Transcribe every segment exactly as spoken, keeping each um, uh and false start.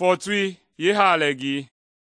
Fortui ye halegi.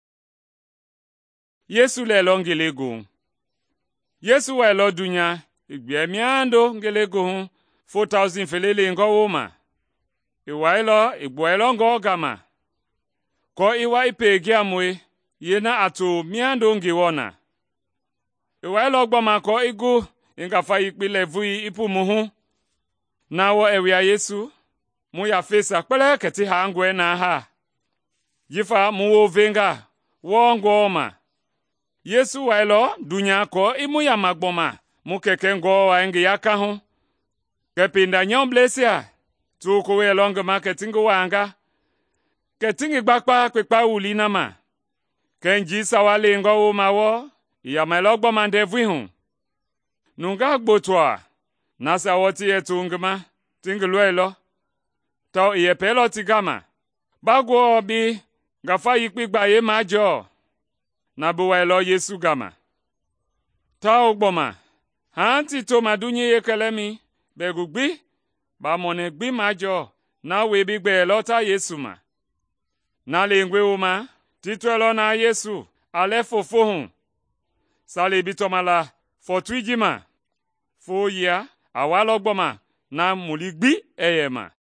Yesu le lo ngelego. Yesu wa lo dunya igbe miando ngelego hu four thousand felele ngo woma. Iwa ilo igbo ilo ngo gama. Ko iwa ipegi amwe ye na atu miando ngiwona. Iwa ilo gboma ko igu ingafa ikpile vui ipu muhu. Na wo ewia Yesu mu ya fesa kpele keti ha ngwe na ha. Yifa mu wo venga wo ngoma. Yesu wa ilo dunya ko imu ya magboma mu keke ngo wa ngi yaka hu. Kepinda nyomblesia tu ko we longa marketingo wanga. Ketingi bakpa kwekpa uli na ma. Kenji sawale ngo wo mawo ya melogbo mandevwi hu. Nunga gbotwa nasa woti etungma tingluelo. Tau iye pelo tigama. Bagwo obi gafa yikpigba ye majo. Na buwelo Yesu gama. Tau gboma. Hanti to madunye ye kelemi. Begugbi. Ba mone gbi majo. Na webi gbe elota Yesu ma. Na lingwe uma. Titwelo na Yesu. Ale fofo hun. Sale bitomala. Fortui jima. Fo ya. Awalo gboma. Na muligbi eyema.